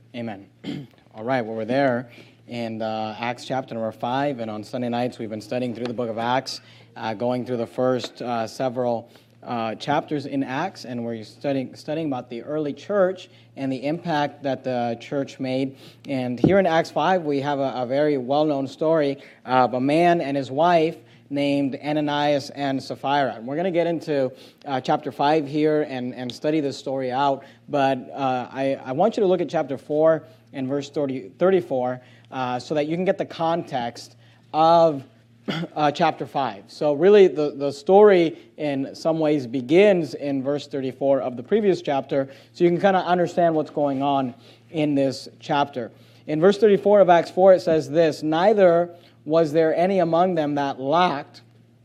Amen. All right, well, we're there in Acts chapter number 5, and on Sunday nights we've been studying through the book of Acts, going through the first several chapters in Acts, and we're studying about the early church and the impact that the church made. And here in Acts 5, we have a very well-known story of a man and his wife named Ananias and Sapphira. And we're going to get into chapter 5 here and study this story out, but I want you to look at chapter 4 and verse 34 so that you can get the context of chapter 5. So really the story in some ways begins in verse 34 of the previous chapter, so you can kind of understand what's going on in this chapter. In verse 34 of Acts 4 it says this: "Neither was there any among them that lacked."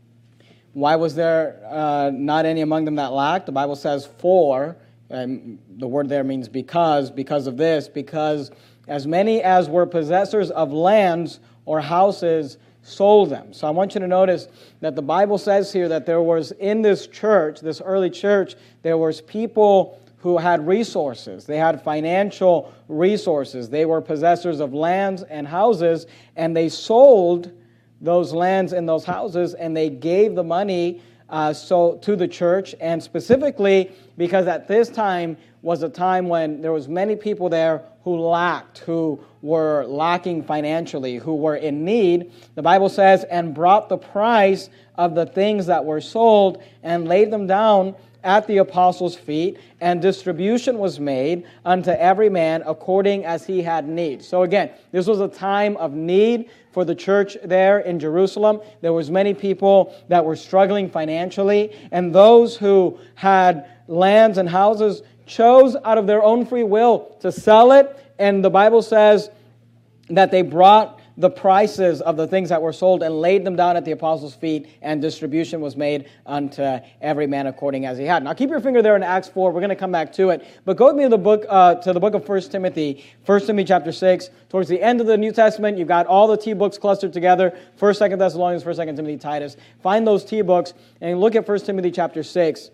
Why was there not any among them that lacked? The Bible says for, and the word there means because of this, because as many as were possessors of lands or houses sold them. So I want you to notice that the Bible says here that there was in this church, this early church, there was people who had resources. They had financial resources. They were possessors of lands and houses, and they sold those lands and those houses, and they gave the money to the church, and specifically because at this time was a time when there was many people there who lacked, who were lacking financially, who were in need. The Bible says, "and brought the price of the things that were sold and laid them down at the apostles' feet, and distribution was made unto every man according as he had need." So again, this was a time of need for the church there in Jerusalem. There was many people that were struggling financially, and those who had lands and houses chose out of their own free will to sell it, and the Bible says that they brought the prices of the things that were sold and laid them down at the apostles' feet, and distribution was made unto every man according as he had. Now keep your finger there in Acts 4. We're going to come back to it. But go with me to the book of 1 Timothy, 1 Timothy chapter 6. Towards the end of the New Testament, you've got all the T books clustered together. 1st, 2nd Thessalonians, 1st, 2nd Timothy, Titus. Find those T books and look at 1 Timothy chapter 6.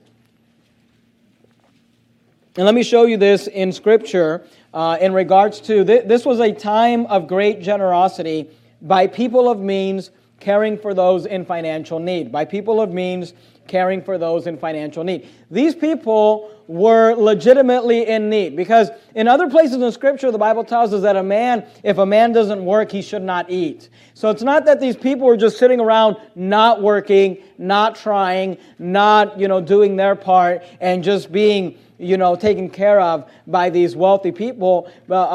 And let me show you this in Scripture in regards to, this was a time of great generosity by people of means caring for those in financial need. By people of means caring for those in financial need. These people were legitimately in need, because in other places in Scripture, the Bible tells us that if a man doesn't work, he should not eat. So it's not that these people were just sitting around not working, not trying, not, doing their part, and just being taken care of by these wealthy people,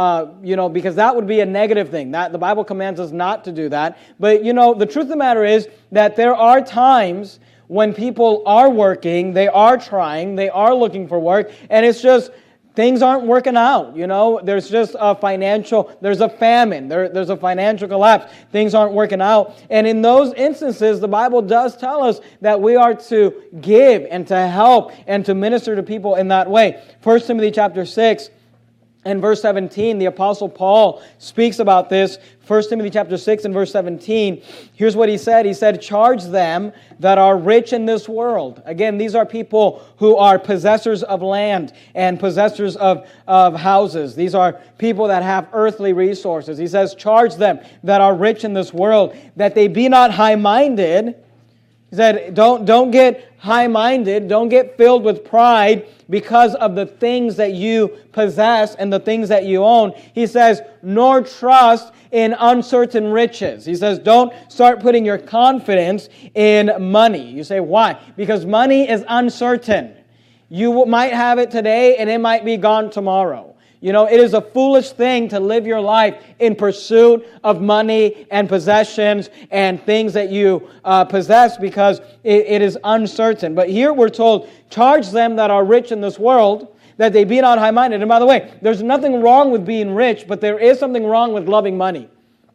because that would be a negative thing. That the Bible commands us not to do that. But, the truth of the matter is that there are times when people are working, they are trying, they are looking for work, and it's just things aren't working out. There's just there's a famine, there's a financial collapse. Things aren't working out. And in those instances, the Bible does tell us that we are to give and to help and to minister to people in that way. 1 Timothy chapter 6 and verse 17, the Apostle Paul speaks about this. 1 Timothy chapter 6 and verse 17, here's what he said. He said, "Charge them that are rich in this world." Again, these are people who are possessors of land and possessors of houses. These are people that have earthly resources. He says, "Charge them that are rich in this world, that they be not high-minded." He said, don't get high-minded, don't get filled with pride because of the things that you possess and the things that you own. He says, "Nor trust in uncertain riches." He says, don't start putting your confidence in money. You say, why? Because money is uncertain. You might have it today and it might be gone tomorrow. It is a foolish thing to live your life in pursuit of money and possessions and things that you possess, because it is uncertain. But here we're told, "Charge them that are rich in this world, that they be not high-minded." And by the way, there's nothing wrong with being rich, but there is something wrong with loving money.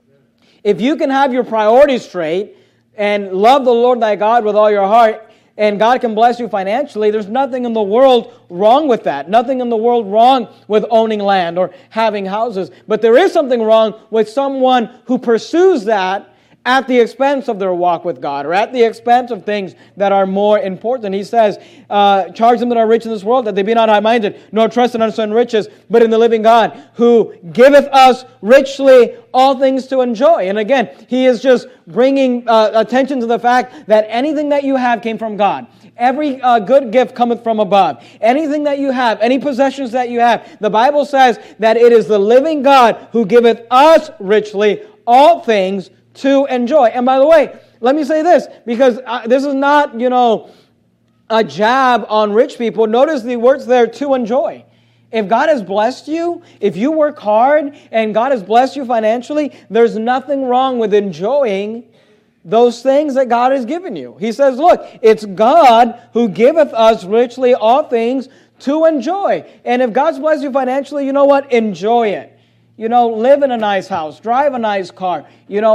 If you can have your priorities straight and love the Lord thy God with all your heart, and God can bless you financially, there's nothing in the world wrong with that. Nothing in the world wrong with owning land or having houses. But there is something wrong with someone who pursues that at the expense of their walk with God, or at the expense of things that are more important. He says, charge them that are rich in this world, that they be not high-minded, nor trust in uncertain riches, but in the living God, who giveth us richly all things to enjoy. And again, he is just bringing attention to the fact that anything that you have came from God. Every good gift cometh from above. Anything that you have, any possessions that you have, the Bible says that it is the living God who giveth us richly all things to enjoy. And by the way, let me say this, because this is not, a jab on rich people. Notice the words there, to enjoy. If God has blessed you, if you work hard and God has blessed you financially, there's nothing wrong with enjoying those things that God has given you. He says, look, it's God who giveth us richly all things to enjoy. And if God's blessed you financially, you know what? Enjoy it. Live in a nice house, drive a nice car,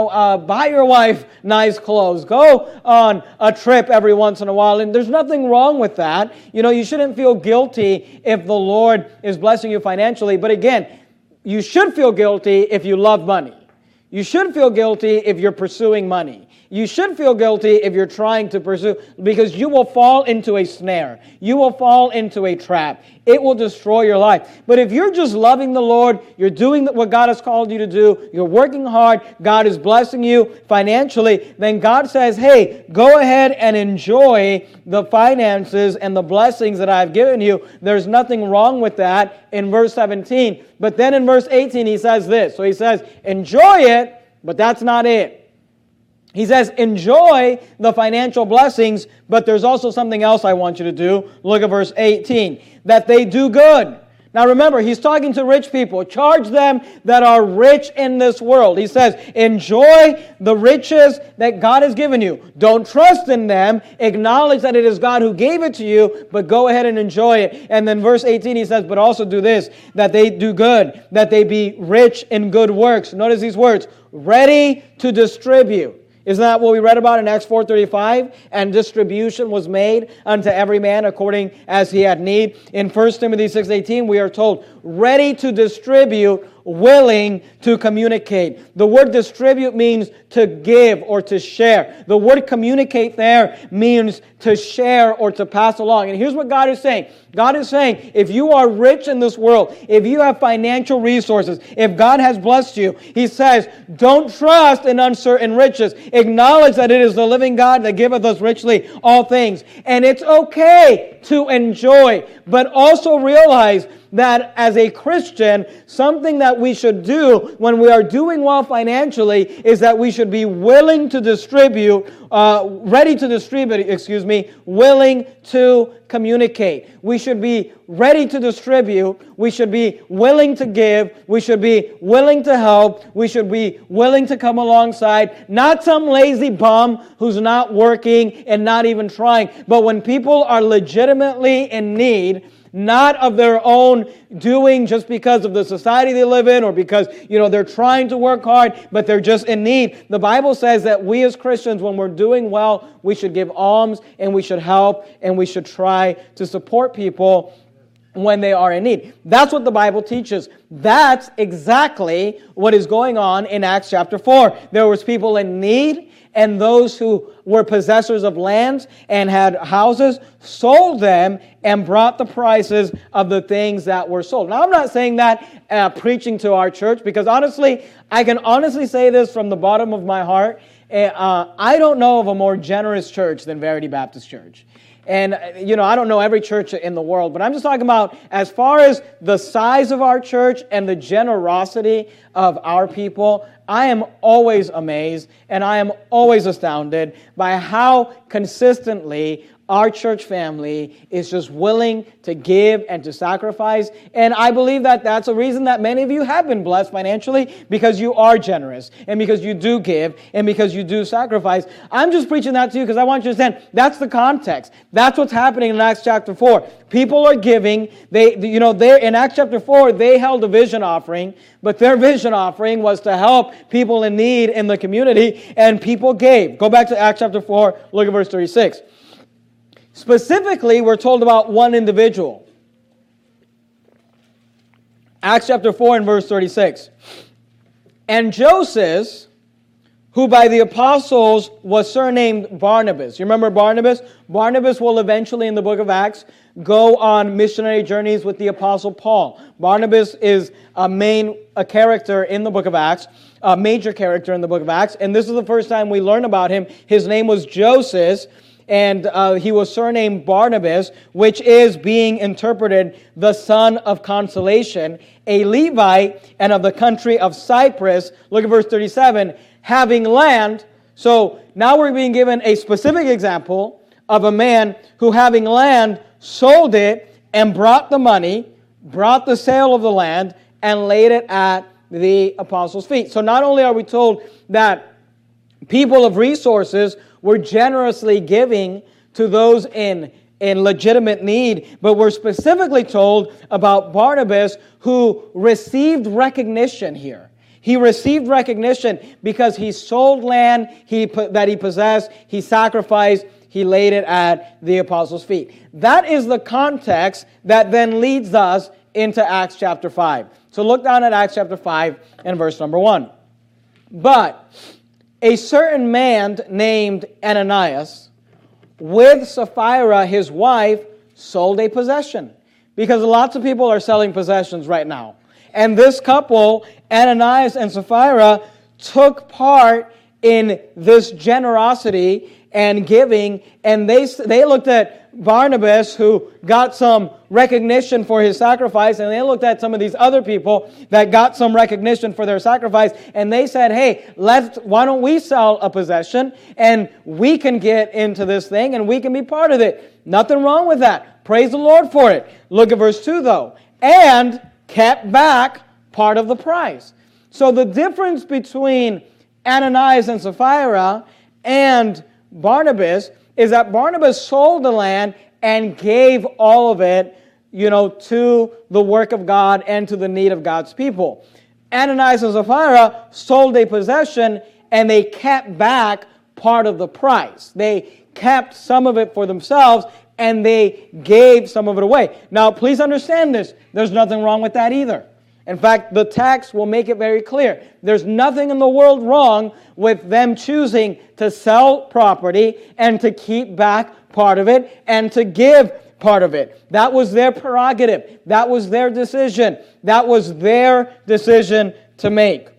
buy your wife nice clothes, go on a trip every once in a while. And there's nothing wrong with that. You shouldn't feel guilty if the Lord is blessing you financially. But again, you should feel guilty if you love money. You should feel guilty if you're pursuing money. You should feel guilty if you're trying to pursue, because you will fall into a snare. You will fall into a trap. It will destroy your life. But if you're just loving the Lord, you're doing what God has called you to do, you're working hard, God is blessing you financially, then God says, hey, go ahead and enjoy the finances and the blessings that I've given you. There's nothing wrong with that in verse 17. But then in verse 18, he says this. So he says, enjoy it, but that's not it. He says, enjoy the financial blessings, but there's also something else I want you to do. Look at verse 18. That they do good. Now remember, he's talking to rich people. Charge them that are rich in this world. He says, enjoy the riches that God has given you. Don't trust in them. Acknowledge that it is God who gave it to you, but go ahead and enjoy it. And then verse 18, he says, but also do this, that they do good, that they be rich in good works. Notice these words, ready to distribute. Isn't that what we read about in Acts 4:35? And distribution was made unto every man according as he had need. In 1 Timothy 6:18, we are told, ready to distribute, willing to communicate. The word distribute means to give or to share. The word communicate there means to share or to pass along. And here's what God is saying. God is saying, if you are rich in this world, if you have financial resources, if God has blessed you, He says, don't trust in uncertain riches. Acknowledge that it is the living God that giveth us richly all things. And it's okay to enjoy, but also realize that as a Christian, something that we should do when we are doing well financially is that we should be willing to distribute, willing to communicate. We should be ready to distribute. We should be willing to give. We should be willing to help. We should be willing to come alongside. Not some lazy bum who's not working and not even trying. But when people are legitimately in need, not of their own doing just because of the society they live in or because, they're trying to work hard, but they're just in need. The Bible says that we as Christians, when we're doing well, we should give alms and we should help and we should try to support people when they are in need. That's what the Bible teaches. That's exactly what is going on in Acts chapter 4. There was people in need, and those who were possessors of lands and had houses sold them and brought the prices of the things that were sold. Now, I'm not saying that preaching to our church, because honestly, I can honestly say this from the bottom of my heart. I don't know of a more generous church than Verity Baptist Church. And, I don't know every church in the world, but I'm just talking about as far as the size of our church and the generosity of our people, I am always amazed and I am always astounded by how consistently our church family is just willing to give and to sacrifice. And I believe that that's a reason that many of you have been blessed financially, because you are generous and because you do give and because you do sacrifice. I'm just preaching that to you because I want you to understand that's the context. That's what's happening in Acts chapter 4. People are giving. They're in Acts chapter 4, they held a vision offering, but their vision offering was to help people in need in the community, and people gave. Go back to Acts chapter 4, look at verse 36. Specifically, we're told about one individual. Acts chapter 4 and verse 36. And Joseph, who by the apostles was surnamed Barnabas. You remember Barnabas? Barnabas will eventually, in the book of Acts, go on missionary journeys with the apostle Paul. Barnabas is a character in the book of Acts, a major character in the book of Acts, and this is the first time we learn about him. His name was Joseph, and he was surnamed Barnabas, which is being interpreted the son of consolation, a Levite, and of the country of Cyprus. Look at verse 37, having land. So now we're being given a specific example of a man who, having land, sold it and brought the money, brought the sale of the land, and laid it at the apostles' feet. So not only are we told that people of resources were generously giving to those in legitimate need, but we're specifically told about Barnabas, who received recognition here. He received recognition because he sold land that he possessed, he sacrificed, he laid it at the apostles' feet. That is the context that then leads us into Acts chapter 5. So look down at Acts chapter 5 and verse number 1. But a certain man named Ananias, with Sapphira his wife, sold a possession. Because lots of people are selling possessions right now. And this couple, Ananias and Sapphira, took part in this generosity and giving, and they looked at Barnabas, who got some recognition for his sacrifice, and they looked at some of these other people that got some recognition for their sacrifice, and they said, hey, why don't we sell a possession, and we can get into this thing, and we can be part of it. Nothing wrong with that. Praise the Lord for it. Look at verse 2, though. And kept back part of the price. So the difference between Ananias and Sapphira and Barnabas is that Barnabas sold the land and gave all of it, to the work of God and to the need of God's people. Ananias and Sapphira sold a possession and they kept back part of the price. They kept some of it for themselves and they gave some of it away. Now, please understand this. There's nothing wrong with that either. In fact, the text will make it very clear. There's nothing in the world wrong with them choosing to sell property and to keep back part of it and to give part of it. That was their prerogative. That was their decision. That was their decision to make.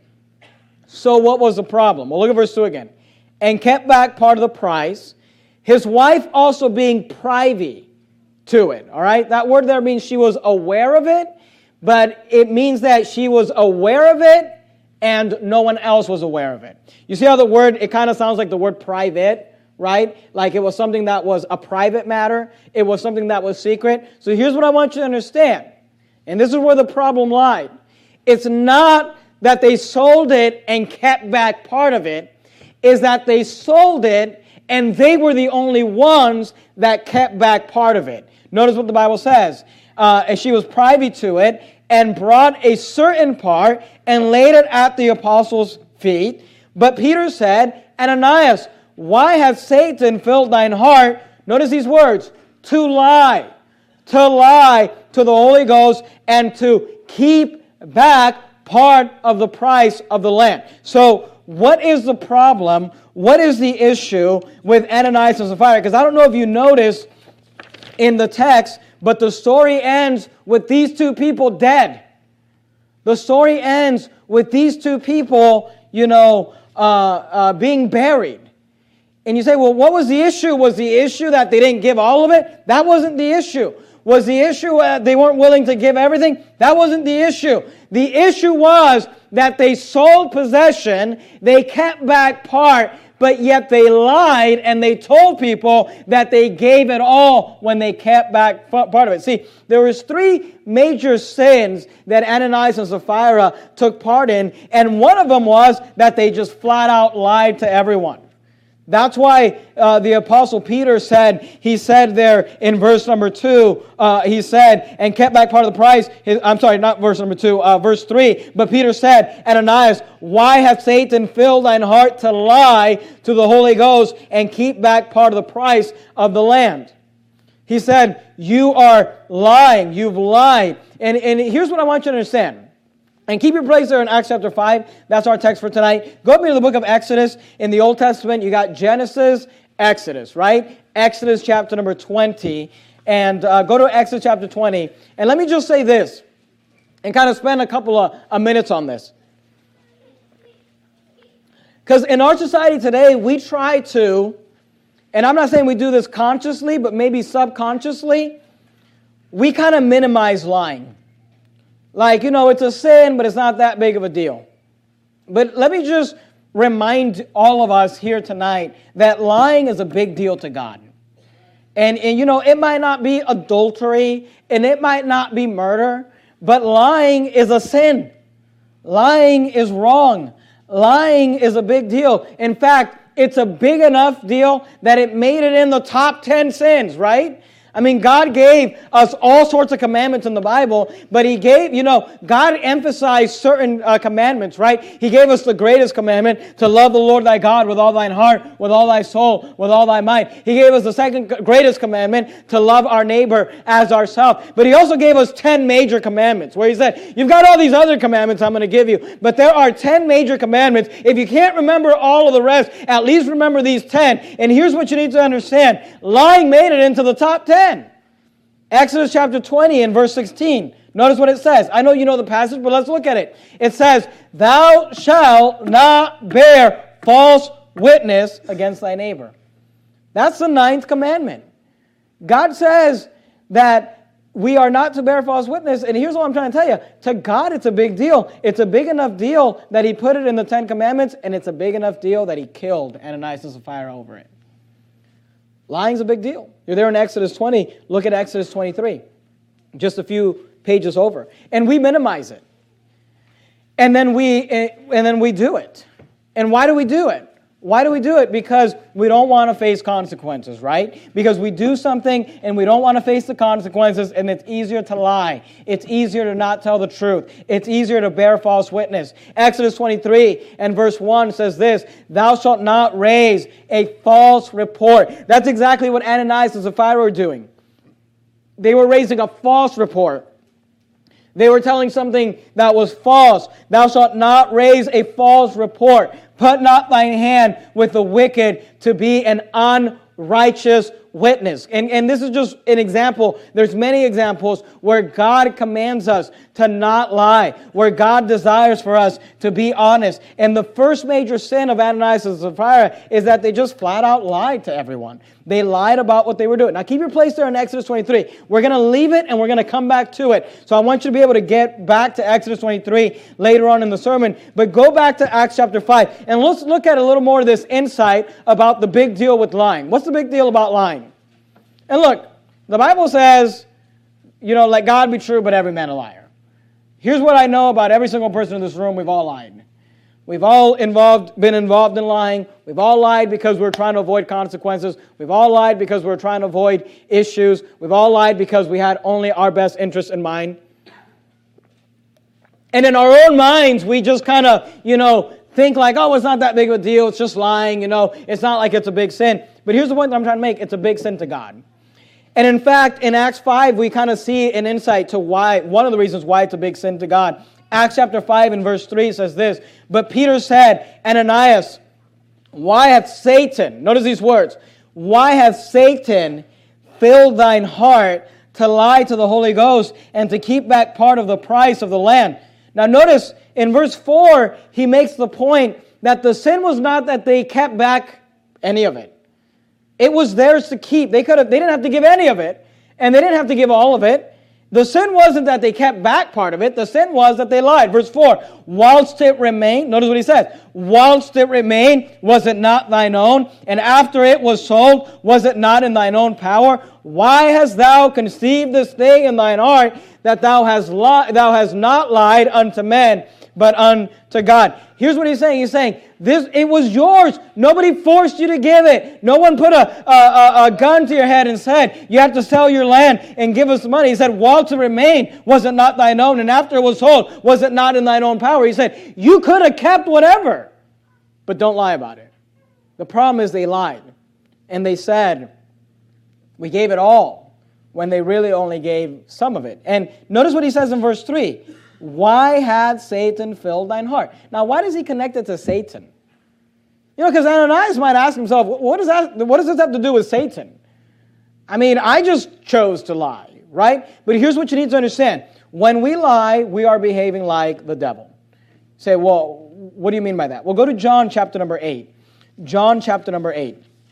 So what was the problem? Well, look at verse 2 again. And kept back part of the price, his wife also being privy to it. All right? That word there means she was aware of it. But it means that she was aware of it and no one else was aware of it. You see how the word, it kind of sounds like the word private, right? Like it was something that was a private matter. It was something that was secret. So here's what I want you to understand. And this is where the problem lied. It's not that they sold it and kept back part of it. It's that they sold it and they were the only ones that kept back part of it. Notice what the Bible says. And she was privy to it, and brought a certain part, and laid it at the apostles' feet. But Peter said, Ananias, why hath Satan filled thine heart, notice these words, to lie to the Holy Ghost, and to keep back part of the price of the land. So, what is the problem? What is the issue with Ananias and Sapphira? Because I don't know if you noticed in the text, but the story ends with these two people dead. The story ends with these two people, being buried. And you say, well, what was the issue? Was the issue that they didn't give all of it? That wasn't the issue. Was the issue they weren't willing to give everything? That wasn't the issue. The issue was that they sold possession, they kept back part, but yet they lied and they told people that they gave it all when they kept back part of it. See, there was three major sins that Ananias and Sapphira took part in, and one of them was that they just flat out lied to everyone. That's why the Apostle Peter said there in verse number 2, he said, and kept back part of the price. Not verse number 2, verse 3. But Peter said, Ananias, why hath Satan filled thine heart to lie to the Holy Ghost and keep back part of the price of the land? He said, you are lying. You've lied. And here's what I want you to understand. And keep your place there in Acts chapter 5. That's our text for tonight. Go up into the book of Exodus. In the Old Testament, you got Genesis, Exodus, right? Exodus chapter number 20. And go to Exodus chapter 20. And let me just say this, and kind of spend a couple of minutes on this. Because in our society today, we try to, and I'm not saying we do this consciously, but maybe subconsciously, we kind of minimize lying. Like, it's a sin, but it's not that big of a deal. But let me just remind all of us here tonight that lying is a big deal to God. And it might not be adultery, and it might not be murder, but lying is a sin. Lying is wrong. Lying is a big deal. In fact, it's a big enough deal that it made it in the top 10 sins, right? I mean, God gave us all sorts of commandments in the Bible, but He gave, God emphasized certain commandments, right? He gave us the greatest commandment, to love the Lord thy God with all thine heart, with all thy soul, with all thy might. He gave us the second greatest commandment, to love our neighbor as ourselves. But He also gave us 10 major commandments, where He said, you've got all these other commandments I'm going to give you, but there are 10 major commandments. If you can't remember all of the rest, at least remember these 10. And here's what you need to understand. Lying made it into the top 10. Exodus chapter 20 and verse 16. Notice what it says. I know you know the passage, but let's look at it. It says, thou shalt not bear false witness against thy neighbor. That's the 9th commandment. God says that we are not to bear false witness, and here's what I'm trying to tell you. To God, it's a big deal. It's a big enough deal that He put it in the 10 commandments, and it's a big enough deal that He killed Ananias and Sapphira over it. Lying's a big deal. You're there in Exodus 20. Look at Exodus 23. Just a few pages over. And we minimize it. And then we do it. And why do we do it? Why do we do it? Because we don't want to face consequences, right? Because we do something and we don't want to face the consequences, and it's easier to lie. It's easier to not tell the truth. It's easier to bear false witness. Exodus 23 and verse 1 says this, thou shalt not raise a false report. That's exactly what Ananias and Sapphira were doing. They were raising a false report. They were telling something that was false. Thou shalt not raise a false report. Put not thine hand with the wicked to be an unrighteous witness. And this is just an example. There's many examples where God commands us to not lie, where God desires for us to be honest. And the first major sin of Ananias and Sapphira is that they just flat out lied to everyone. They lied about what they were doing. Now keep your place there in Exodus 23. We're going to leave it and we're going to come back to it. So I want you to be able to get back to Exodus 23 later on in the sermon. But go back to Acts chapter 5 and let's look at a little more of this insight about the big deal with lying. What's the big deal about lying? And look, the Bible says, let God be true, but every man a liar. Here's what I know about every single person in this room. We've all lied. We've all been involved in lying. We've all lied because we're trying to avoid consequences. We've all lied because we're trying to avoid issues. We've all lied because we had only our best interests in mind. And in our own minds, we just kind of, think like, oh, it's not that big of a deal. It's just lying, It's not like it's a big sin. But here's the point that I'm trying to make. It's a big sin to God. And in fact, in Acts 5, we kind of see an insight to one of the reasons why it's a big sin to God. Acts chapter 5 and verse 3 says this, but Peter said, Ananias, why hath Satan, notice these words, why hath Satan filled thine heart to lie to the Holy Ghost and to keep back part of the price of the land? Now notice in verse 4, he makes the point that the sin was not that they kept back any of it. It was theirs to keep. They didn't have to give any of it, and they didn't have to give all of it. The sin wasn't that they kept back part of it. The sin was that they lied. Verse 4, whilst it remained, notice what he says, whilst it remained, was it not thine own? And after it was sold, was it not in thine own power? Why hast thou conceived this thing in thine heart, that thou hast not lied unto men, but unto God? Here's what he's saying. He's saying, it was yours. Nobody forced you to give it. No one put a gun to your head and said, you have to sell your land and give us the money. He said, while to remain, was it not thine own? And after it was sold, was it not in thine own power? He said, you could have kept whatever, but don't lie about it. The problem is they lied. And they said, we gave it all, when they really only gave some of it. And notice what he says in verse 3. why had Satan filled thine heart? Now, why does he connect it to Satan? Because Ananias might ask himself, what does this have to do with Satan? I mean, I just chose to lie, right? But here's what you need to understand. When we lie, we are behaving like the devil. Say, well, what do you mean by that? Well, go to John chapter number 8. John chapter number 8.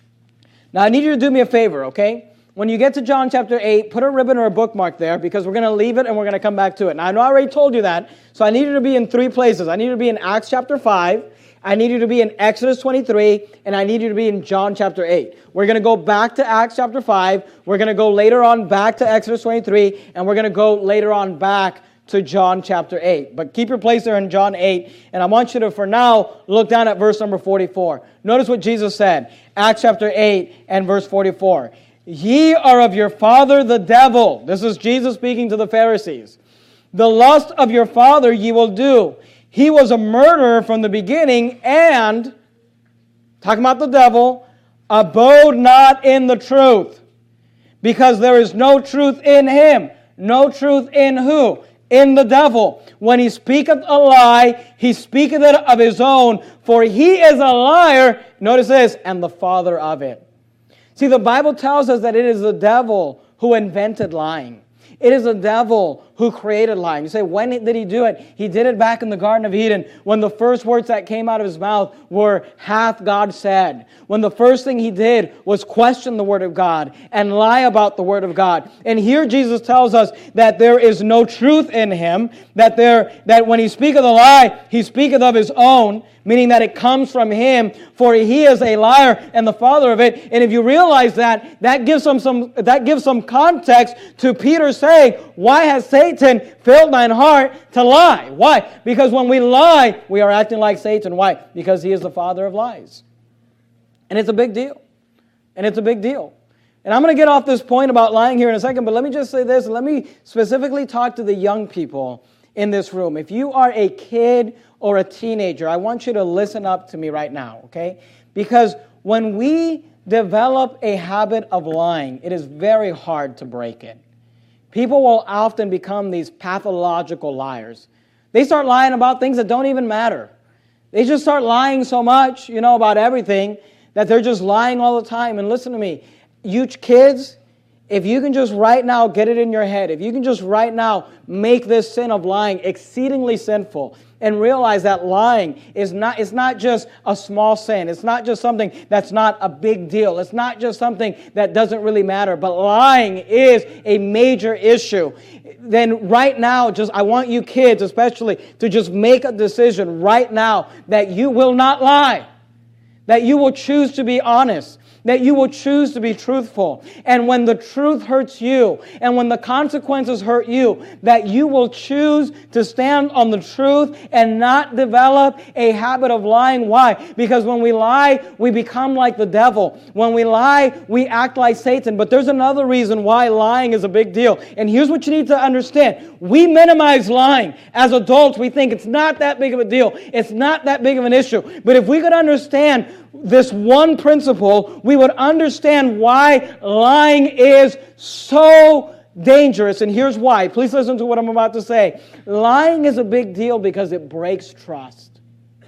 Now, I need you to do me a favor, okay? When you get to John chapter 8, put a ribbon or a bookmark there because we're going to leave it and we're going to come back to it. Now, I know I already told you that, so I need you to be in 3 places. I need you to be in Acts chapter 5, I need you to be in Exodus 23, and I need you to be in John chapter 8. We're going to go back to Acts chapter 5, we're going to go later on back to Exodus 23, and we're going to go later on back to John chapter 8. But keep your place there in John 8, and I want you to, for now, look down at verse number 44. Notice what Jesus said, Acts chapter 8 and verse 44. Ye are of your father the devil. This is Jesus speaking to the Pharisees. The lust of your father ye will do. He was a murderer from the beginning and, talking about the devil, abode not in the truth, because there is no truth in him. No truth in who? In the devil. When he speaketh a lie, he speaketh it of his own, for he is a liar, notice this, and the father of it. See, the Bible tells us that it is the devil who invented lying. It is the devil who created lying. You say, when did he do it? He did it back in the Garden of Eden when the first words that came out of his mouth were, hath God said. When the first thing he did was question the Word of God and lie about the Word of God. And here Jesus tells us that there is no truth in him, that when he speaketh a lie, he speaketh of his own, meaning that it comes from him, for he is a liar and the father of it. And if you realize that, that gives some context to Peter saying, why has Satan filled thine heart to lie? Why? Because when we lie, we are acting like Satan. Why? Because he is the father of lies. And it's a big deal. And it's a big deal. And I'm going to get off this point about lying here in a second, but let me just say this. Let me specifically talk to the young people in this room. If you are a kid or a teenager, I want you to listen up to me right now, okay? Because when we develop a habit of lying, it is very hard to break it. People will often become these pathological liars. They start lying about things that don't even matter. They just start lying so much, about everything, that they're just lying all the time. And listen to me, you kids, if you can just right now get it in your head, if you can just right now make this sin of lying exceedingly sinful and realize that lying is not just a small sin. It's not just something that's not a big deal. It's not just something that doesn't really matter, but lying is a major issue. Then right now, I want you kids especially to just make a decision right now that you will not lie, that you will choose to be honest, that you will choose to be truthful. And when the truth hurts you, and when the consequences hurt you, that you will choose to stand on the truth and not develop a habit of lying. Why? Because when we lie, we become like the devil. When we lie, we act like Satan. But there's another reason why lying is a big deal. And here's what you need to understand. We minimize lying. As adults, we think it's not that big of a deal. It's not that big of an issue. But if we could understand this one principle, we would understand why lying is so dangerous. And here's why. Please listen to what I'm about to say. Lying is a big deal because it breaks trust.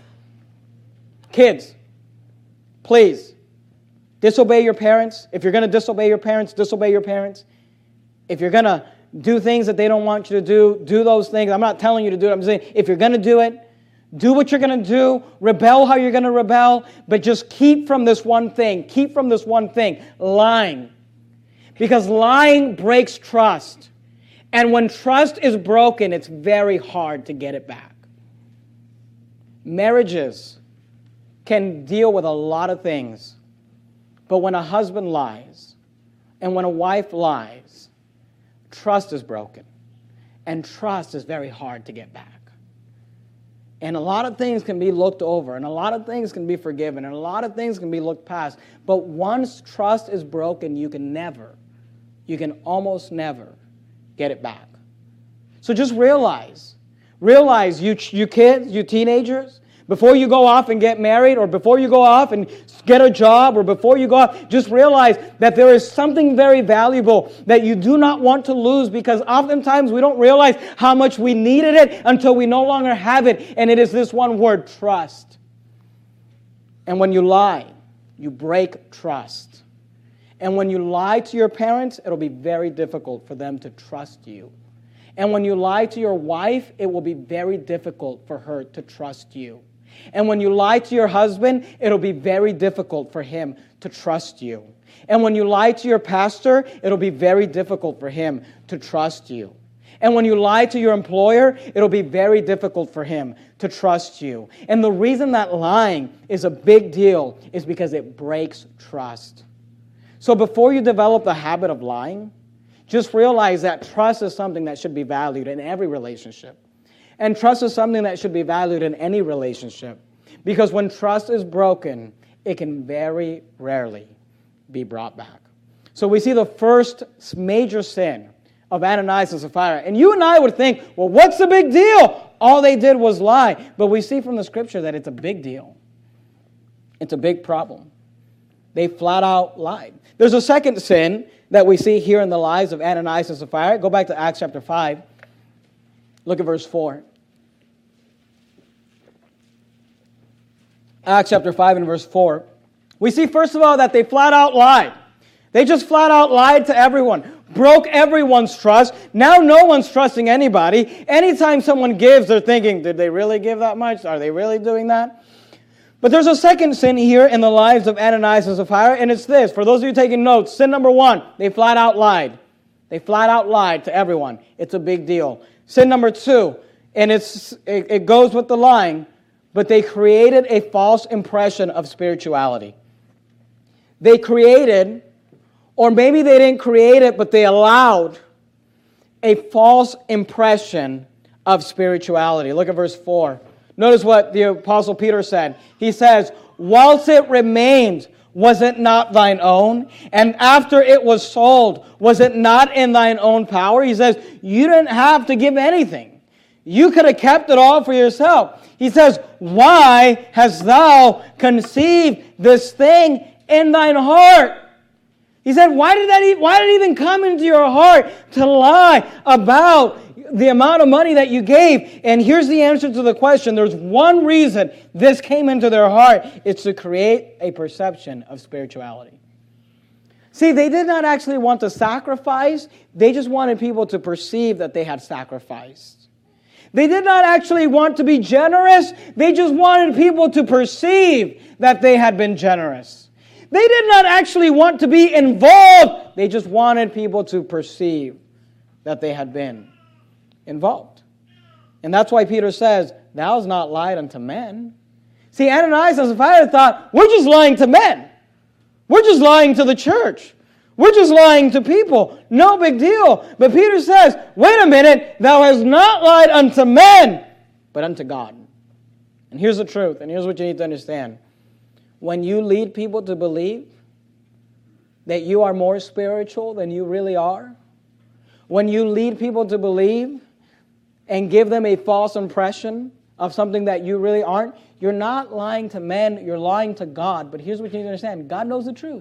Kids, please, disobey your parents. If you're going to disobey your parents, disobey your parents. If you're going to do things that they don't want you to do those things. I'm not telling you to do it. I'm saying if you're going to do it, do what you're going to do, rebel how you're going to rebel, but just keep from this one thing. Keep from this one thing, lying. Because lying breaks trust. And when trust is broken, it's very hard to get it back. Marriages can deal with a lot of things. But when a husband lies and when a wife lies, trust is broken. And trust is very hard to get back. And a lot of things can be looked over, and a lot of things can be forgiven, and a lot of things can be looked past. But once trust is broken, you can almost never get it back. So just realize, you kids, you teenagers, Before you go off and get married, or before you go off and get a job, or before you go off, just realize that there is something very valuable that you do not want to lose, because oftentimes we don't realize how much we needed it until we no longer have it. And it is this one word, trust. And when you lie, you break trust. And when you lie to your parents, it'll be very difficult for them to trust you. And when you lie to your wife, it will be very difficult for her to trust you. And when you lie to your husband, it'll be very difficult for him to trust you. And when you lie to your pastor, it'll be very difficult for him to trust you. And when you lie to your employer, it'll be very difficult for him to trust you. And the reason that lying is a big deal is because it breaks trust. So before you develop the habit of lying, just realize that trust is something that should be valued in every relationship. And trust is something that should be valued in any relationship. Because when trust is broken, it can very rarely be brought back. So we see the first major sin of Ananias and Sapphira. And you and I would think, well, what's the big deal? All they did was lie. But we see from the scripture that it's a big deal. It's a big problem. They flat out lied. There's a second sin that we see here in the lives of Ananias and Sapphira. Go back to Acts chapter 5. Look at verse 4. Acts chapter 5 and verse 4. We see, first of all, that they flat out lied. They just flat out lied to everyone. Broke everyone's trust. Now no one's trusting anybody. Anytime someone gives, they're thinking, did they really give that much? Are they really doing that? But there's a second sin here in the lives of Ananias and Sapphira, and it's this. For those of you taking notes, sin number 1, they flat out lied. They flat out lied to everyone. It's a big deal. Sin number 2, and it goes with the lying, but they created a false impression of spirituality. They created, or maybe they didn't create it, but they allowed a false impression of spirituality. Look at verse 4. Notice what the Apostle Peter said. He says, whilst it remained, was it not thine own? And after it was sold, was it not in thine own power? He says, you didn't have to give anything. You could have kept it all for yourself. He says, why hast thou conceived this thing in thine heart? He said, why did it even come into your heart to lie about the amount of money that you gave? And here's the answer to the question. There's one reason this came into their heart. It's to create a perception of spirituality. See, they did not actually want to sacrifice. They just wanted people to perceive that they had sacrificed. They did not actually want to be generous. They just wanted people to perceive that they had been generous. They did not actually want to be involved. They just wanted people to perceive that they had been involved. And that's why Peter says, thou hast not lied unto men. See, Ananias and Sapphira thought, we're just lying to men. We're just lying to the church. We're just lying to people. No big deal. But Peter says, wait a minute, thou hast not lied unto men, but unto God. And here's the truth, and here's what you need to understand. When you lead people to believe that you are more spiritual than you really are, when you lead people to believe and give them a false impression of something that you really aren't, you're not lying to men, you're lying to God. But here's what you need to understand. God knows the truth.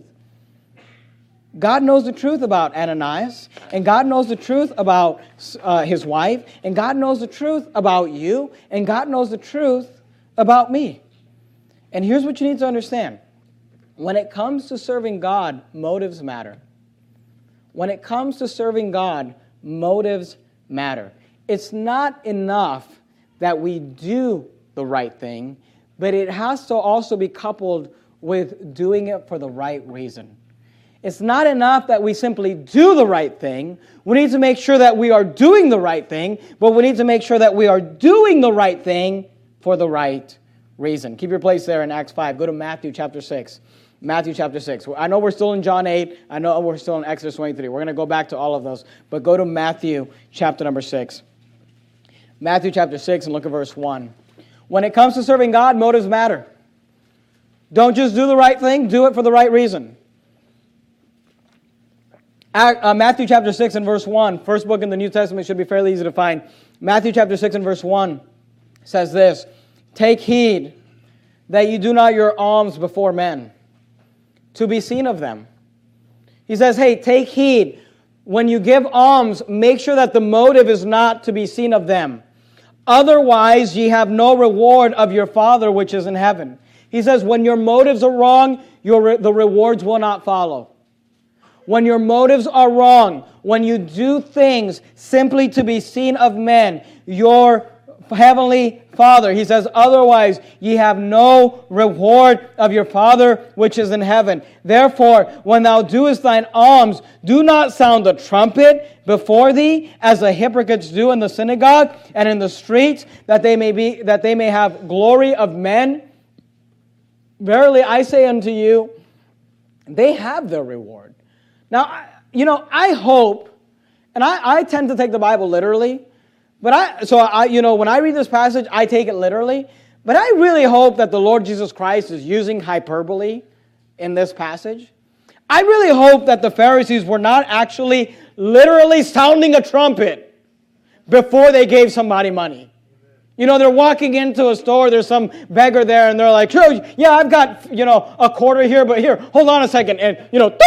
God knows the truth about Ananias, and God knows the truth about his wife, and God knows the truth about you, and God knows the truth about me. And here's what you need to understand. When it comes to serving God, motives matter. When it comes to serving God, motives matter. It's not enough that we do the right thing, but it has to also be coupled with doing it for the right reason. It's not enough that we simply do the right thing. We need to make sure that we are doing the right thing, but we need to make sure that we are doing the right thing for the right reason. Keep your place there in Acts 5. Go to Matthew chapter 6. Matthew chapter 6. I know we're still in John 8. I know we're still in Exodus 23. We're going to go back to all of those. But go to Matthew chapter number 6. Matthew chapter 6 and look at verse 1. When it comes to serving God, motives matter. Don't just do the right thing. Do it for the right reason. Matthew chapter 6 and verse 1. First book in the New Testament, should be fairly easy to find. Matthew chapter 6 and verse 1 says this. Take heed that you do not your alms before men, to be seen of them. He says, hey, take heed. When you give alms, make sure that the motive is not to be seen of them. Otherwise, ye have no reward of your Father which is in heaven. He says, when your motives are wrong, the rewards will not follow. When your motives are wrong, when you do things simply to be seen of men, your Heavenly Father, he says, otherwise ye have no reward of your Father which is in heaven. Therefore, when thou doest thine alms, do not sound the trumpet before thee, as the hypocrites do in the synagogue and in the streets, that they may have glory of men. Verily I say unto you, they have their reward. Now, I hope, and I tend to take the Bible literally, but when I read this passage, I take it literally. But I really hope that the Lord Jesus Christ is using hyperbole in this passage. I really hope that the Pharisees were not actually literally sounding a trumpet before they gave somebody money. They're walking into a store, there's some beggar there, and they're like, sure, yeah, I've got, a quarter here, but here, hold on a second, and,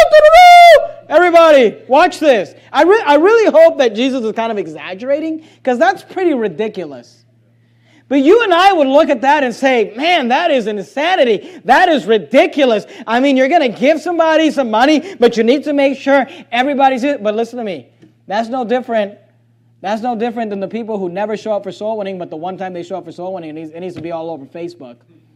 everybody, watch this. I really hope that Jesus is kind of exaggerating, because that's pretty ridiculous. But you and I would look at that and say, man, that is insanity. That is ridiculous. I mean, you're going to give somebody some money, but you need to make sure everybody's it. But listen to me, that's no different than the people who never show up for soul winning, but the one time they show up for soul winning, it needs to be all over Facebook.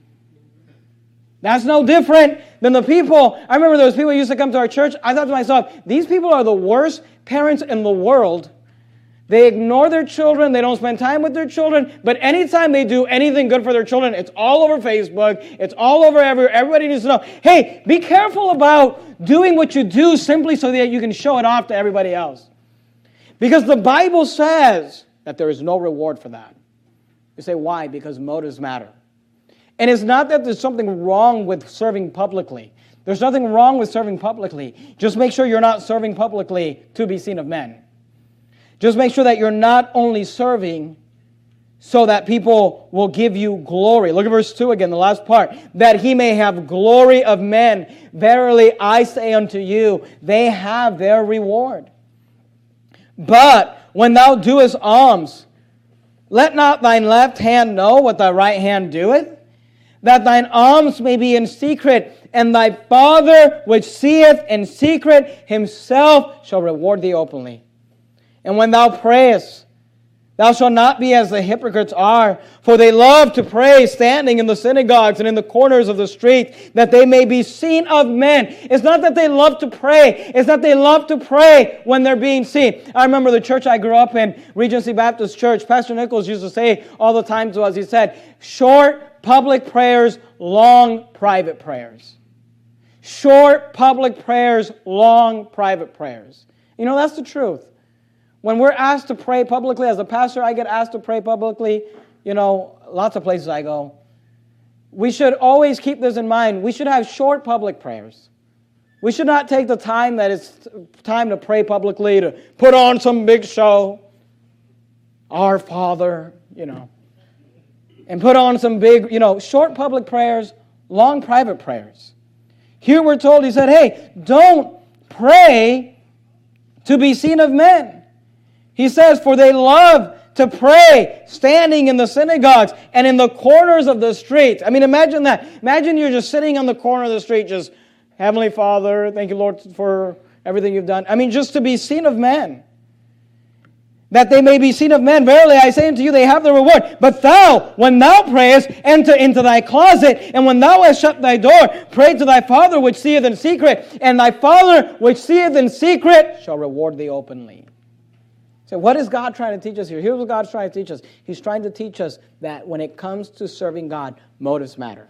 That's no different than the people. I remember those people who used to come to our church. I thought to myself, these people are the worst parents in the world. They ignore their children. They don't spend time with their children. But anytime they do anything good for their children, it's all over Facebook. It's all over everywhere. Everybody needs to know, hey, be careful about doing what you do simply so that you can show it off to everybody else. Because the Bible says that there is no reward for that. You say, why? Because motives matter. And it's not that there's something wrong with serving publicly. There's nothing wrong with serving publicly. Just make sure you're not serving publicly to be seen of men. Just make sure that you're not only serving so that people will give you glory. Look at verse 2 again, the last part. That he may have glory of men. Verily I say unto you, they have their reward. But when thou doest alms, let not thine left hand know what thy right hand doeth, that thine alms may be in secret, and thy Father which seeth in secret himself shall reward thee openly. And when thou prayest, thou shalt not be as the hypocrites are, for they love to pray standing in the synagogues and in the corners of the street, that they may be seen of men. It's not that they love to pray. It's that they love to pray when they're being seen. I remember the church I grew up in, Regency Baptist Church, Pastor Nichols used to say all the time to us, he said, short public prayers, long private prayers. Short public prayers, long private prayers. That's the truth. When we're asked to pray publicly, as a pastor, I get asked to pray publicly, lots of places I go. We should always keep this in mind. We should have short public prayers. We should not take the time that it's time to pray publicly to put on some big show. Our Father, and put on some big, short public prayers, long private prayers. Here we're told, he said, hey, don't pray to be seen of men. He says, for they love to pray standing in the synagogues and in the corners of the streets. I mean, imagine that. Imagine you're just sitting on the corner of the street, just, Heavenly Father, thank you, Lord, for everything you've done. I mean, just to be seen of men. That they may be seen of men. Verily, I say unto you, they have their reward. But thou, when thou prayest, enter into thy closet, and when thou hast shut thy door, pray to thy Father which seeth in secret, and thy Father which seeth in secret shall reward thee openly. So what is God trying to teach us here? Here's what God's trying to teach us. He's trying to teach us that when it comes to serving God, motives matter.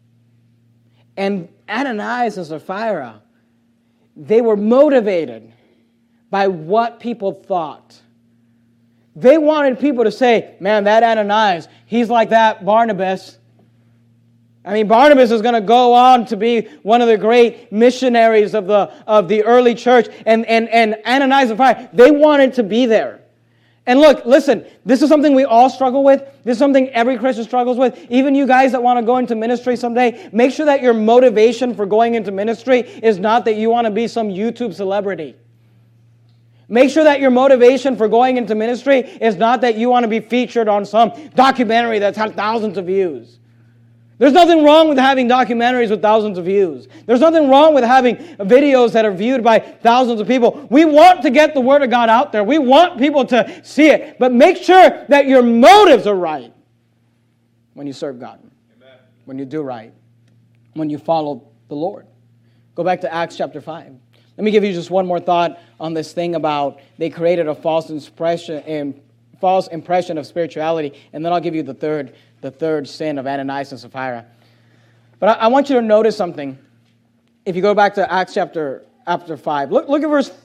And Ananias and Sapphira, they were motivated by what people thought. They wanted people to say, man, that Ananias, he's like that Barnabas. I mean, Barnabas is going to go on to be one of the great missionaries of the early church. And Ananias and Sapphira, they wanted to be there. And look, listen, this is something we all struggle with. This is something every Christian struggles with. Even you guys that want to go into ministry someday, make sure that your motivation for going into ministry is not that you want to be some YouTube celebrity. Make sure that your motivation for going into ministry is not that you want to be featured on some documentary that's had thousands of views. There's nothing wrong with having documentaries with thousands of views. There's nothing wrong with having videos that are viewed by thousands of people. We want to get the Word of God out there. We want people to see it. But make sure that your motives are right when you serve God. Amen. When you do right. When you follow the Lord. Go back to Acts chapter 5. Let me give you just one more thought on this thing about they created a false impression of spirituality, and then I'll give you the third sin of Ananias and Sapphira. But I want you to notice something. If you go back to Acts chapter 5, look at verse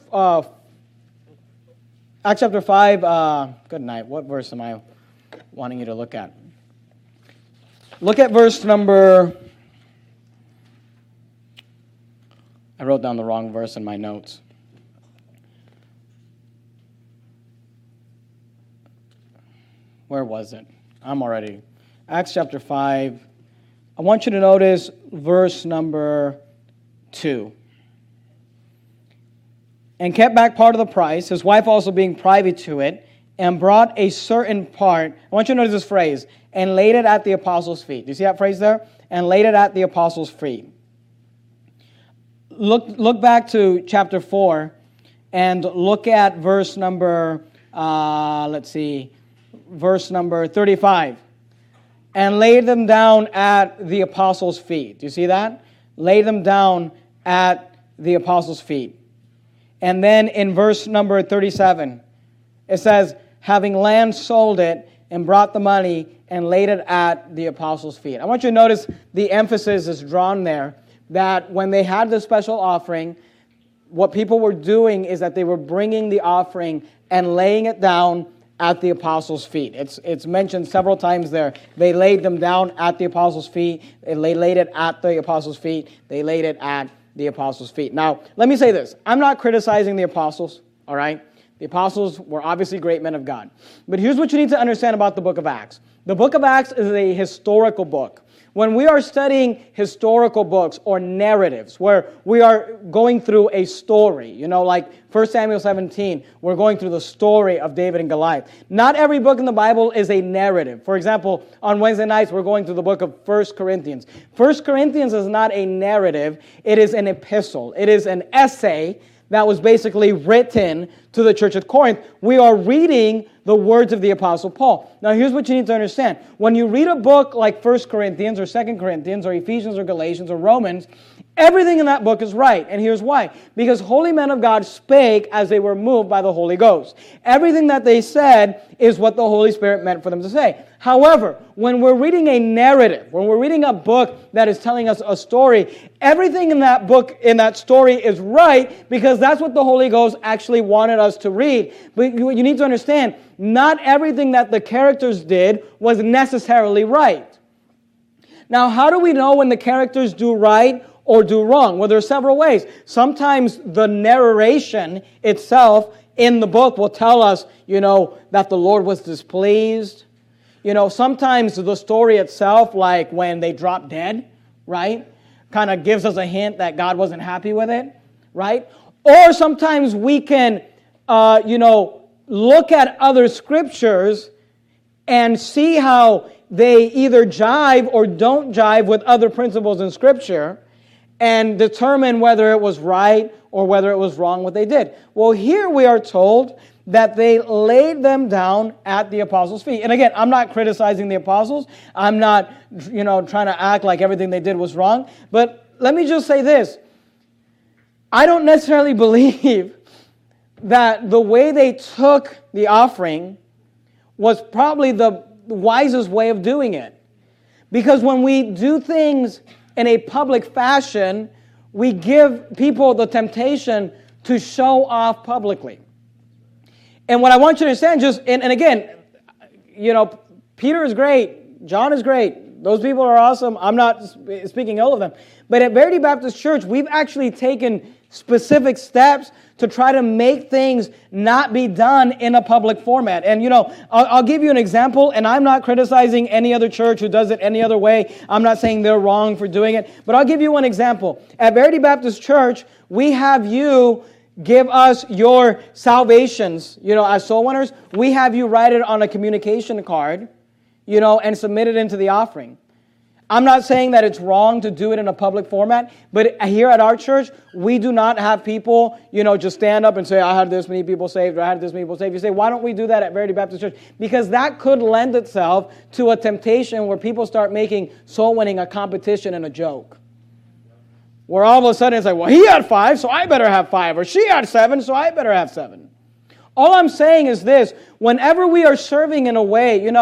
Acts chapter 5. Good night. What verse am I wanting you to look at? Look at verse number. I wrote down the wrong verse in my notes. Where was it? Acts chapter 5. I want you to notice verse number 2. And kept back part of the price, his wife also being privy to it, and brought a certain part. I want you to notice this phrase, and laid it at the apostles' feet. Do you see that phrase there? And laid it at the apostles' feet. Look back to chapter 4 and look at verse number, verse number 35. And laid them down at the apostles' feet. Do you see that? Laid them down at the apostles' feet. And then in verse number 37, it says, having land, sold it, and brought the money, and laid it at the apostles' feet. I want you to notice the emphasis is drawn there, that when they had the special offering, what people were doing is that they were bringing the offering and laying it down at the apostles' feet. It's mentioned several times there. They laid them down at the apostles' feet. They laid it at the apostles' feet. They laid it at the apostles' feet. Now, let me say this. I'm not criticizing the apostles, all right? The apostles were obviously great men of God. But here's what you need to understand about the book of Acts. The book of Acts is a historical book. When we are studying historical books or narratives, where we are going through a story, like 1 Samuel 17, we're going through the story of David and Goliath. Not every book in the Bible is a narrative. For example, on Wednesday nights, we're going through the book of 1 Corinthians. 1 Corinthians is not a narrative. It is an epistle. It is an essay that was basically written to the church at Corinth. We are reading the words of the Apostle Paul. Now, here's what you need to understand. When you read a book like 1 Corinthians or 2 Corinthians or Ephesians or Galatians or Romans, everything in that book is right. And here's why. Because holy men of God spake as they were moved by the Holy Ghost. Everything that they said is what the Holy Spirit meant for them to say. However, when we're reading a narrative, when we're reading a book that is telling us a story, everything in that book, in that story is right because that's what the Holy Ghost actually wanted us to read. But you need to understand, not everything that the characters did was necessarily right. Now, how do we know when the characters do right or do wrong? Well, there are several ways. Sometimes the narration itself in the book will tell us, that the Lord was displeased. Sometimes the story itself, like when they drop dead, right, kind of gives us a hint that God wasn't happy with it, right? Or sometimes we can, look at other scriptures and see how they either jive or don't jive with other principles in Scripture and determine whether it was right or whether it was wrong what they did. Well, here we are told that they laid them down at the apostles' feet. And again, I'm not criticizing the apostles. I'm not, trying to act like everything they did was wrong. But let me just say this. I don't necessarily believe that the way they took the offering was probably the wisest way of doing it. Because when we do things in a public fashion, we give people the temptation to show off publicly. And what I want you to understand, and again, Peter is great, John is great, those people are awesome, I'm not speaking ill of them. But at Verity Baptist Church, we've actually taken specific steps to try to make things not be done in a public format. And, I'll give you an example, and I'm not criticizing any other church who does it any other way. I'm not saying they're wrong for doing it, but I'll give you one example. At Verity Baptist Church, we have you give us your salvations, as soul winners. We have you write it on a communication card, and submit it into the offering. I'm not saying that it's wrong to do it in a public format, but here at our church, we do not have people, just stand up and say, I had this many people saved, or I had this many people saved. You say, why don't we do that at Verity Baptist Church? Because that could lend itself to a temptation where people start making soul winning a competition and a joke. Where all of a sudden it's like, well, he had 5, so I better have 5. Or she had 7, so I better have 7. All I'm saying is this: whenever we are serving in a way, we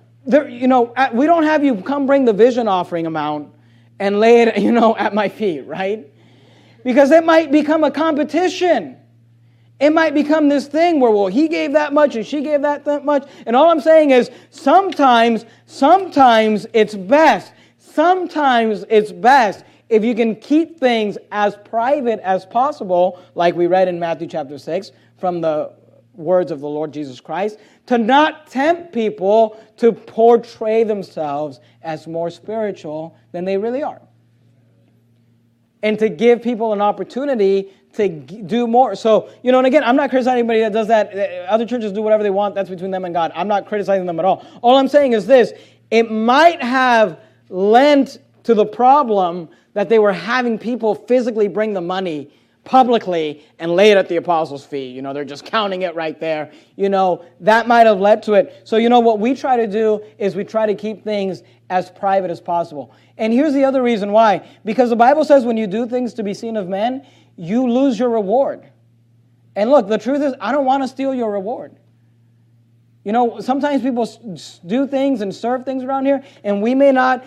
don't have you come bring the vision offering amount and lay it, at my feet, right? Because it might become a competition. It might become this thing where, well, he gave that much and she gave that much. And all I'm saying is sometimes it's best. Sometimes it's best if you can keep things as private as possible, like we read in Matthew chapter 6 from the words of the Lord Jesus Christ, to not tempt people to portray themselves as more spiritual than they really are. And to give people an opportunity to do more. So, and again, I'm not criticizing anybody that does that. Other churches do whatever they want. That's between them and God. I'm not criticizing them at all. All I'm saying is this: it might have lent to the problem that they were having people physically bring the money publicly and lay it at the apostles' feet. They're just counting it right there. That might have led to it. So, what we try to do is we try to keep things as private as possible. And here's the other reason why. Because the Bible says when you do things to be seen of men, you lose your reward. And look, the truth is, I don't want to steal your reward. Sometimes people do things and serve things around here, and we may not,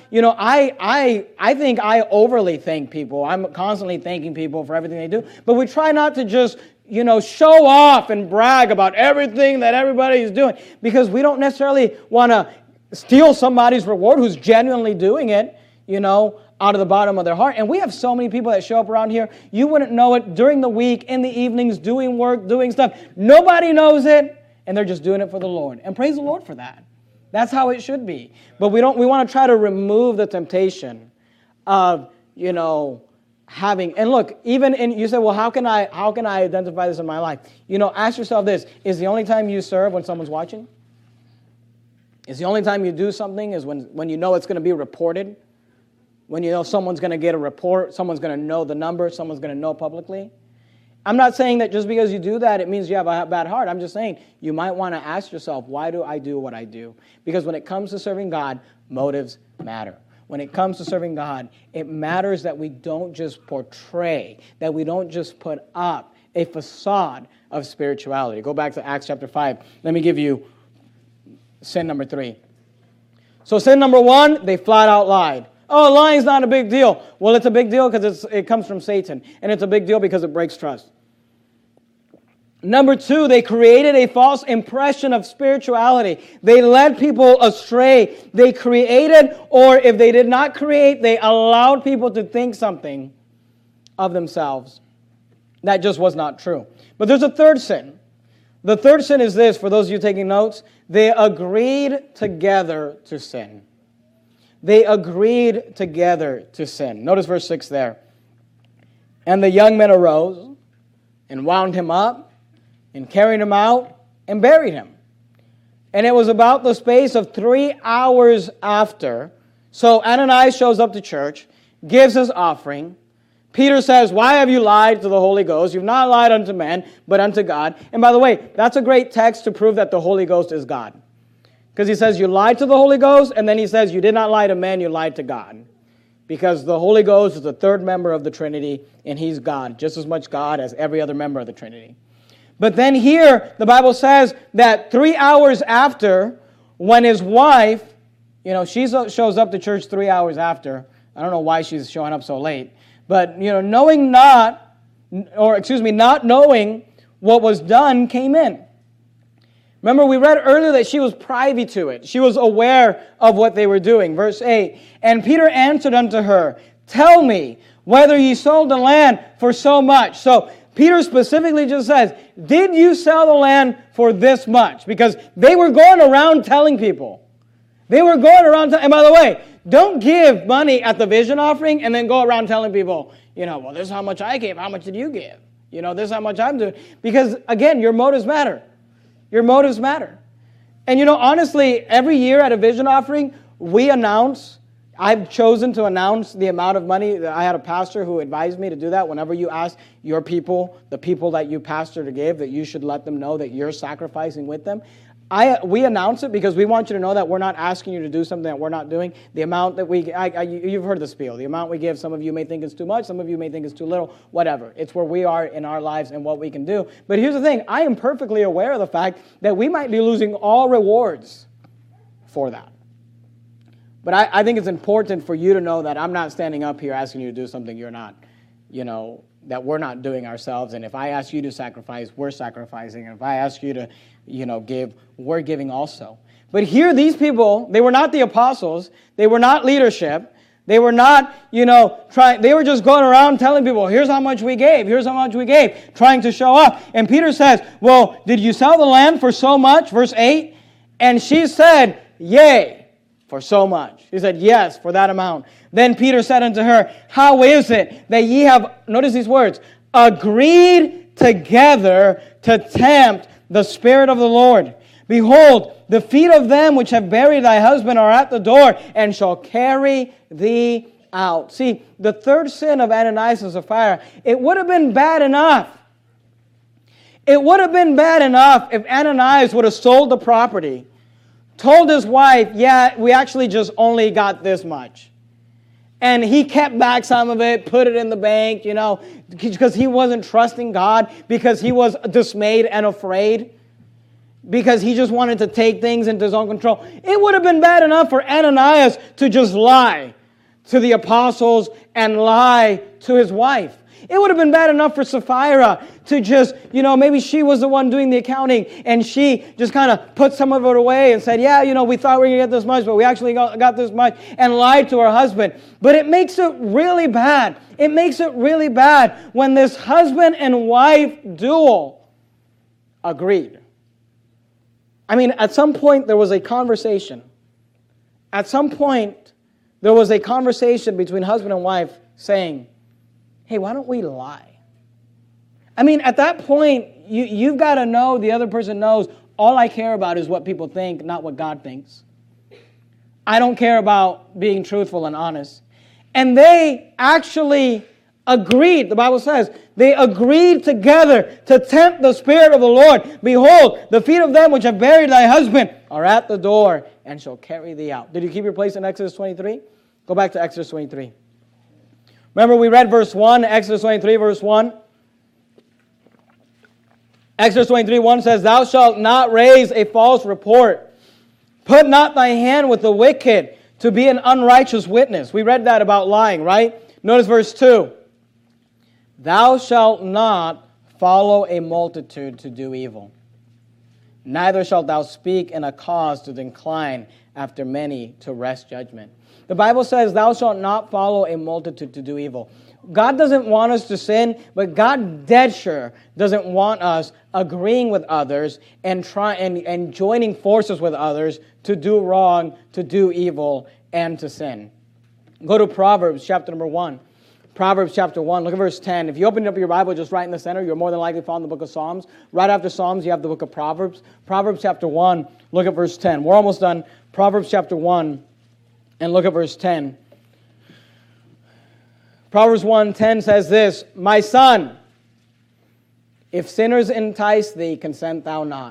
I think I overly thank people. I'm constantly thanking people for everything they do, but we try not to just, show off and brag about everything that everybody is doing, because we don't necessarily want to steal somebody's reward who's genuinely doing it, out of the bottom of their heart. And we have so many people that show up around here, you wouldn't know it during the week, in the evenings, doing work, doing stuff. Nobody knows it. And they're just doing it for the Lord. And praise the Lord for that. That's how it should be. But we want to try to remove the temptation of, having, and look, even in, you say, well, how can I identify this in my life? Ask yourself this: is the only time you serve when someone's watching? Is the only time you do something is when you know it's going to be reported? When you know someone's going to get a report, someone's going to know the number, someone's going to know publicly? I'm not saying that just because you do that, it means you have a bad heart. I'm just saying you might want to ask yourself, why do I do what I do? Because when it comes to serving God, motives matter. When it comes to serving God, it matters that we don't just portray, that we don't just put up a facade of spirituality. Go back to Acts chapter 5. Let me give you sin number 3. So sin number 1, they flat out lied. Oh, lying's not a big deal. Well, it's a big deal because it comes from Satan. And it's a big deal because it breaks trust. Number 2, they created a false impression of spirituality. They led people astray. They created, or if they did not create, they allowed people to think something of themselves. That just was not true. But there's a third sin. The third sin is this, for those of you taking notes: they agreed together to sin. They agreed together to sin. Notice verse 6 there. And the young men arose and wound him up and carried him out and buried him. And it was about the space of 3 hours after. So Ananias shows up to church, gives his offering. Peter says, why have you lied to the Holy Ghost? You've not lied unto men, but unto God. And by the way, that's a great text to prove that the Holy Ghost is God. Because he says you lied to the Holy Ghost, and then he says you did not lie to men, you lied to God. Because the Holy Ghost is the third member of the Trinity, and he's God, just as much God as every other member of the Trinity. But then here, the Bible says that 3 hours after, when his wife, she shows up to church 3 hours after. I don't know why she's showing up so late. But, not knowing what was done, came in. Remember, we read earlier that she was privy to it. She was aware of what they were doing. Verse 8, and Peter answered unto her, tell me, whether ye sold the land for so much. So Peter specifically just says, did you sell the land for this much? Because they were going around telling people. They were going around, and by the way, don't give money at the vision offering and then go around telling people, well, this is how much I gave. How much did you give? This is how much I'm doing. Because, again, your motives matter. Your motives matter. And, honestly, every year at a vision offering, I've chosen to announce the amount of money. I had a pastor who advised me to do that. Whenever you ask your people, the people that you pastor to give, that you should let them know that you're sacrificing with them. We announce it because we want you to know that we're not asking you to do something that we're not doing. The amount that you've heard the spiel. The amount we give, some of you may think is too much, some of you may think is too little, whatever. It's where we are in our lives and what we can do. But here's the thing, I am perfectly aware of the fact that we might be losing all rewards for that. But I think it's important for you to know that I'm not standing up here asking you to do something you're not, that we're not doing ourselves. And if I ask you to sacrifice, we're sacrificing. And if I ask you to, give, we're giving also. But here, these people, they were not the apostles. They were not leadership. They were not, they were just going around telling people, here's how much we gave. Here's how much we gave, trying to show up. And Peter says, well, did you sell the land for so much? Verse 8. And she said, yea, for so much. She said, yes, for that amount. Then Peter said unto her, how is it that ye have, notice these words, agreed together to tempt the Spirit of the Lord? Behold, the feet of them which have buried thy husband are at the door, and shall carry thee out. See, the third sin of Ananias and Sapphira, it would have been bad enough. It would have been bad enough if Ananias would have sold the property, told his wife, yeah, we actually just only got this much. And he kept back some of it, put it in the bank, because he wasn't trusting God, because he was dismayed and afraid, because he just wanted to take things into his own control. It would have been bad enough for Ananias to just lie to the apostles and lie to his wife. It would have been bad enough for Sapphira to just, maybe she was the one doing the accounting and she just kind of put some of it away and said, yeah, we thought we were going to get this much, but we actually got this much, and lied to her husband. But it makes it really bad. It makes it really bad when this husband and wife duo agreed. At some point there was a conversation. At some point there was a conversation between husband and wife saying, hey, why don't we lie? At that point, you've got to know, the other person knows, all I care about is what people think, not what God thinks. I don't care about being truthful and honest. And they actually agreed, the Bible says, they agreed together to tempt the Spirit of the Lord. Behold, the feet of them which have buried thy husband are at the door, and shall carry thee out. Did you keep your place in Exodus 23? Go back to Exodus 23. Remember we read verse 1, Exodus 23, verse 1. Exodus 23, 1 says, thou shalt not raise a false report. Put not thy hand with the wicked to be an unrighteous witness. We read that about lying, right? Notice verse 2. Thou shalt not follow a multitude to do evil. Neither shalt thou speak in a cause to incline after many to wrest judgment. The Bible says, thou shalt not follow a multitude to do evil. God doesn't want us to sin, but God dead sure doesn't want us agreeing with others and joining forces with others to do wrong, to do evil, and to sin. Go to Proverbs chapter number 1. Proverbs chapter 1, look at verse 10. If you open up your Bible just right in the center, you're more than likely to find the book of Psalms. Right after Psalms, you have the book of Proverbs. Proverbs chapter 1, look at verse 10. We're almost done. Proverbs chapter 1. And look at verse 10. Proverbs 1:10 says this, my son, if sinners entice thee, consent thou not.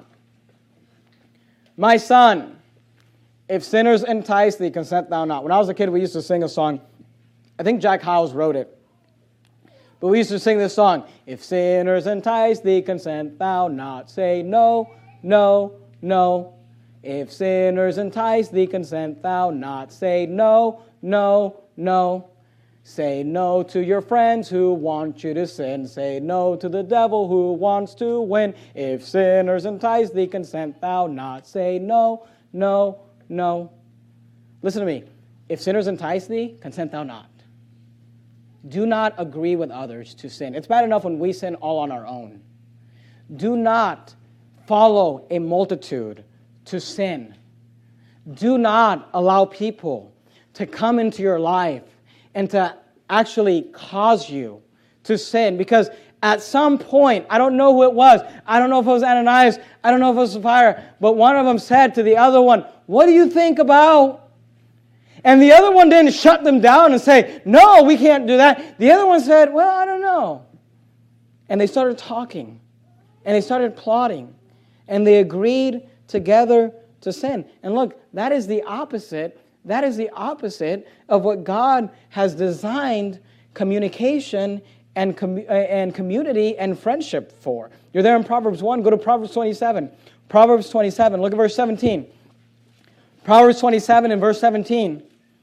My son, if sinners entice thee, consent thou not. When I was a kid, we used to sing a song. I think Jack Howes wrote it. But we used to sing this song. If sinners entice thee, consent thou not. Say no, no, no. If sinners entice thee, consent thou not. Say no, no, no. Say no to your friends who want you to sin. Say no to the devil who wants to win. If sinners entice thee, consent thou not. Say no, no, no. Listen to me. If sinners entice thee, consent thou not. Do not agree with others to sin. It's bad enough when we sin all on our own. Do not follow a multitude to sin. Do not allow people to come into your life and to actually cause you to sin. Because at some point, I don't know who it was. I don't know if it was Ananias. I don't know if it was Sapphira. But one of them said to the other one, "What do you think about?" And the other one didn't shut them down and say, "No, we can't do that." The other one said, "Well, I don't know." And they started talking. And they started plotting. And they agreed together to sin. And look, that is the opposite. That is the opposite of what God has designed communication and community and friendship for. You're there in Proverbs 1. Go to Proverbs 27. Proverbs 27. Look at verse 17. Proverbs 27 and verse 17.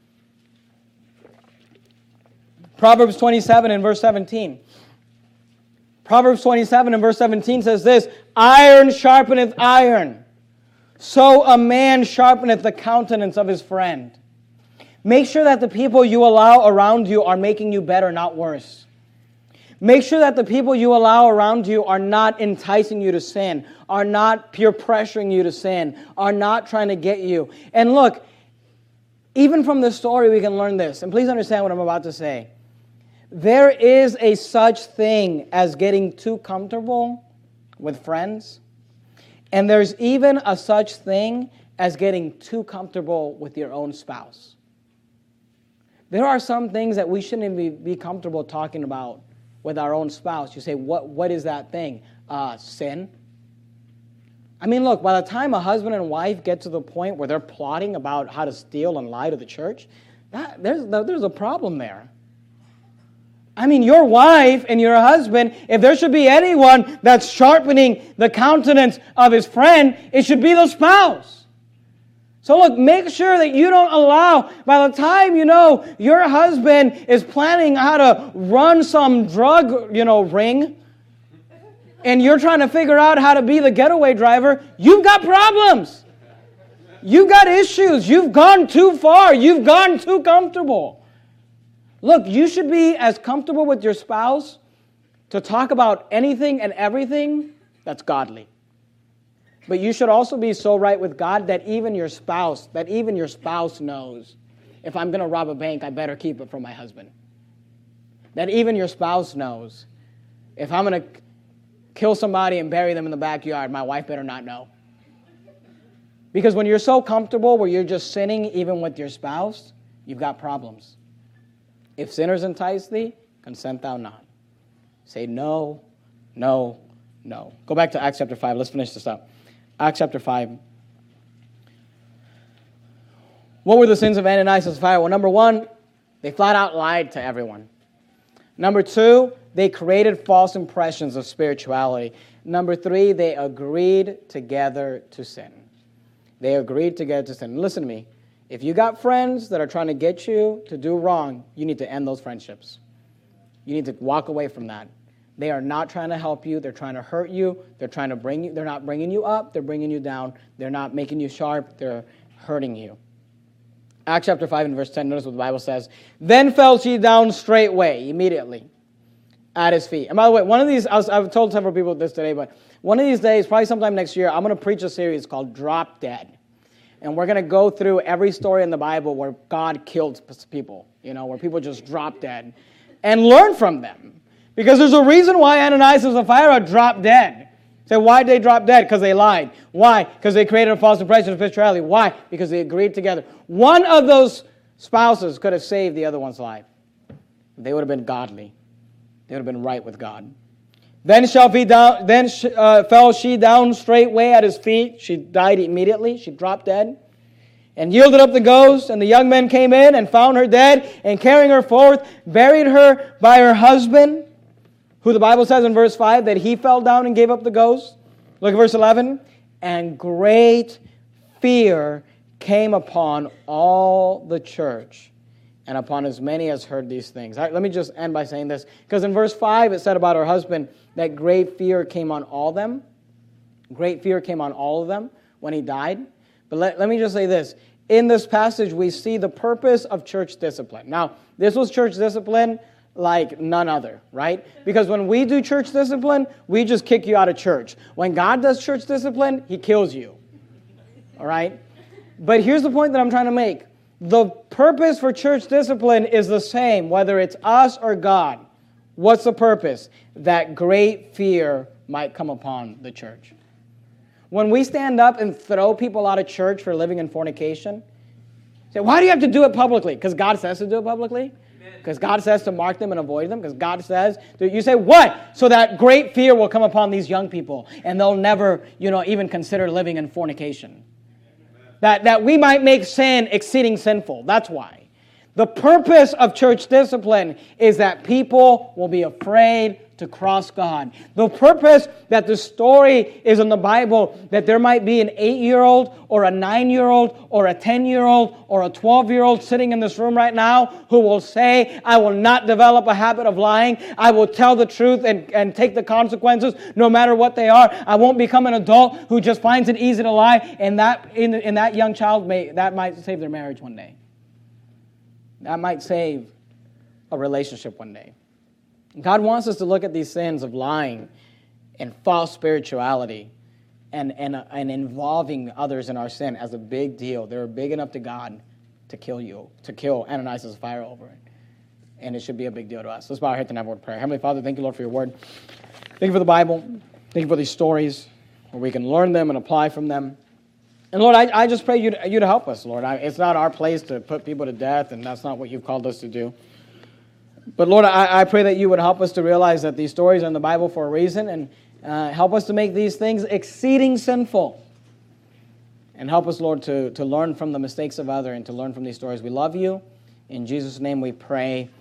Proverbs 27 and verse 17. Proverbs 27 and verse 17 says this, "Iron sharpeneth iron, so a man sharpeneth the countenance of his friend." Make sure that the people you allow around you are making you better, not worse. Make sure that the people you allow around you are not enticing you to sin, are not peer pressuring you to sin, are not trying to get you. And look, even from this story we can learn this, and please understand what I'm about to say. There is a such thing as getting too comfortable with friends, and there's even a such thing as getting too comfortable with your own spouse. There are some things that we shouldn't be comfortable talking about with our own spouse. You say, what is that thing? Sin. I mean, look, by the time a husband and wife get to the point where they're plotting about how to steal and lie to the church, there's a problem there. I mean, your wife and your husband, if there should be anyone that's sharpening the countenance of his friend, it should be the spouse. So look, make sure that you don't allow, by the time you know your husband is planning how to run some drug, ring, and you're trying to figure out how to be the getaway driver, you've got problems. You've got issues. You've gone too far. You've gone too comfortable. Look, you should be as comfortable with your spouse to talk about anything and everything that's godly. But you should also be so right with God that even your spouse knows, if I'm going to rob a bank, I better keep it from my husband. That even your spouse knows, if I'm going to kill somebody and bury them in the backyard, my wife better not know. Because when you're so comfortable where you're just sinning even with your spouse, you've got problems. If sinners entice thee, consent thou not. Say no, no, no. Go back to Acts chapter 5. Let's finish this up. Acts chapter 5. What were the sins of Ananias and Sapphira? Well, number one, they flat out lied to everyone. Number two, they created false impressions of spirituality. Number three, they agreed together to sin. They agreed together to sin. And listen to me. If you got friends that are trying to get you to do wrong, you need to end those friendships. You need to walk away from that. They are not trying to help you. They're trying to hurt you. They're trying to bring you. They're not bringing you up. They're bringing you down. They're not making you sharp. They're hurting you. Acts chapter 5 and verse 10, notice what the Bible says. Then fell she down straightway, immediately, at his feet. And by the way, one of these, I've told several people this today, but one of these days, probably sometime next year, I'm going to preach a series called Drop Dead. And we're going to go through every story in the Bible where God killed people, where people just drop dead, and learn from them. Because there's a reason why Ananias and Sapphira dropped dead. Say, why did they drop dead? Because they lied. Why? Because they created a false impression of spirituality. Why? Because they agreed together. One of those spouses could have saved the other one's life. They would have been godly. They would have been right with God. Then fell she down straightway at his feet. She died immediately. She dropped dead. And yielded up the ghost. And the young men came in and found her dead. And carrying her forth, buried her by her husband, who the Bible says in verse 5 that he fell down and gave up the ghost. Look at verse 11. And great fear came upon all the church and upon as many as heard these things. All right, let me just end by saying this. Because in verse 5 it said about her husband that great fear came on all of them. Great fear came on all of them when he died. But let me just say this. In this passage we see the purpose of church discipline. Now, this was church discipline like none other, right? Because when we do church discipline, we just kick you out of church. When God does church discipline, he kills you. All right? But here's the point that I'm trying to make. The purpose for church discipline is the same, whether it's us or God. What's the purpose? That great fear might come upon the church. When we stand up and throw people out of church for living in fornication, say, why do you have to do it publicly? Because God says to do it publicly? Because God says to mark them and avoid them? Because God says, you say, what? So that great fear will come upon these young people, and they'll never, even consider living in fornication. That we might make sin exceeding sinful. That's why. The purpose of church discipline is that people will be afraid to cross God. The purpose that the story is in the Bible, that there might be an 8-year-old or a 9-year-old or a 10-year-old or a 12-year-old sitting in this room right now who will say, I will not develop a habit of lying. I will tell the truth and take the consequences no matter what they are. I won't become an adult who just finds it easy to lie. And that in that young child, that might save their marriage one day. That might save a relationship one day. God wants us to look at these sins of lying and false spirituality and involving others in our sin as a big deal. They're big enough to God to kill Ananias as a fire over it. And it should be a big deal to us. Let's bow our heads and have a word of prayer. Heavenly Father, thank you, Lord, for your word. Thank you for the Bible. Thank you for these stories where we can learn them and apply from them. And Lord, I just pray you to help us, Lord. It's not our place to put people to death, and that's not what you've called us to do. But Lord, I pray that you would help us to realize that these stories are in the Bible for a reason, and help us to make these things exceeding sinful. And help us, Lord, to learn from the mistakes of others and to learn from these stories. We love you. In Jesus' name we pray.